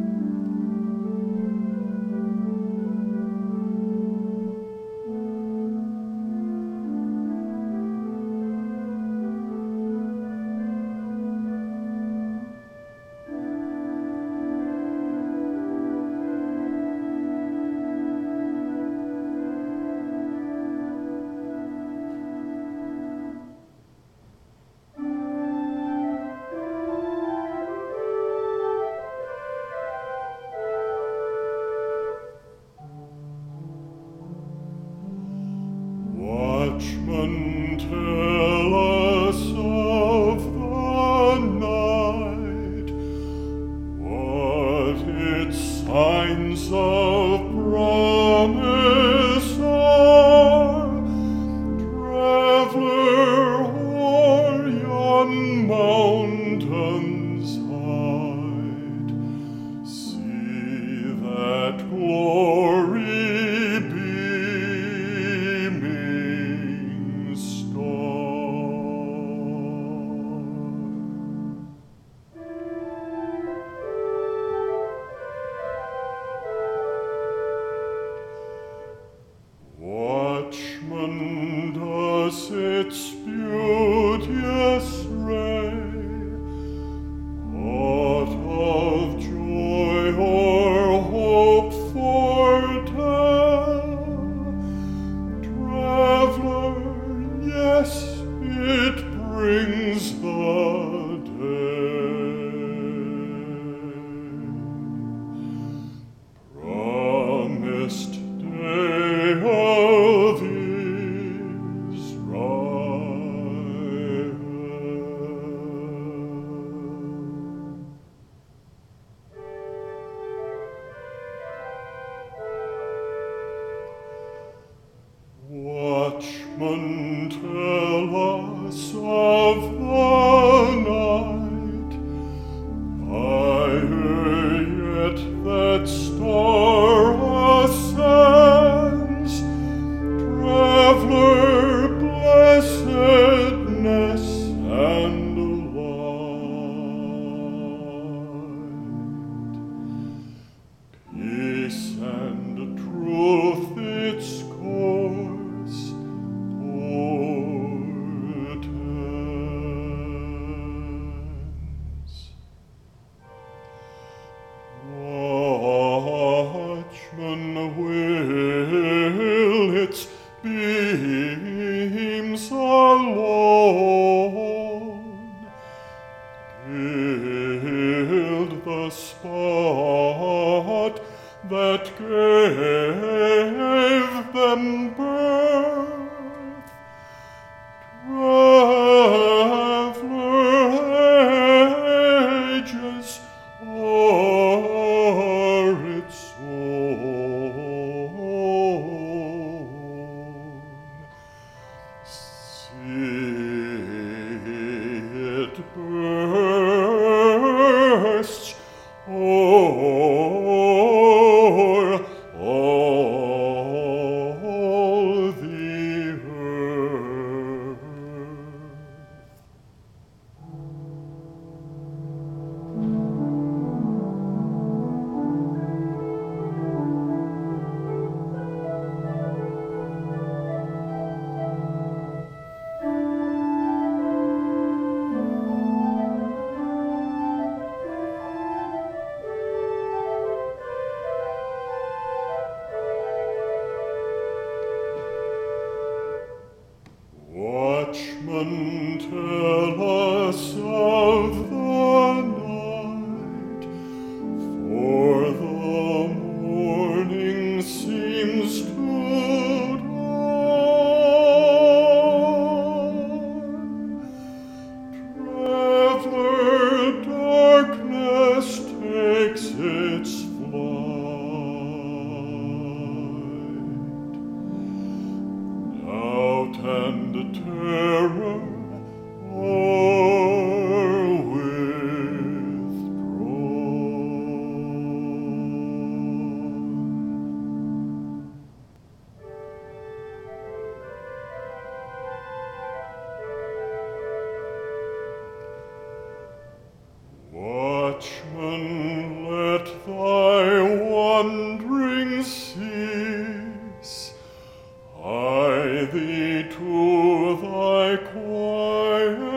Watchman, tell us of the night, what its signs of promise are. Traveler o'er yon mountain's height, see that glory beaming star. Watchman, does its beauteous ray aught of joy or hope foretell? Traveler, yes, it brings the day, promised day of Israel. Watchman, tell us of the night, higher yet that star ascends. Traveler, blessedness and light, peace and truth its course portends. Watchman, will its beams alone gild the spot that gave them birth? Traveler, ages o'er its own, see it bursts o'er all the earth. Watchman, tell us of the night, for the morning seems to dawn. Traveler, darkness takes its flight, doubt and terror o'erwhelm to thy quiet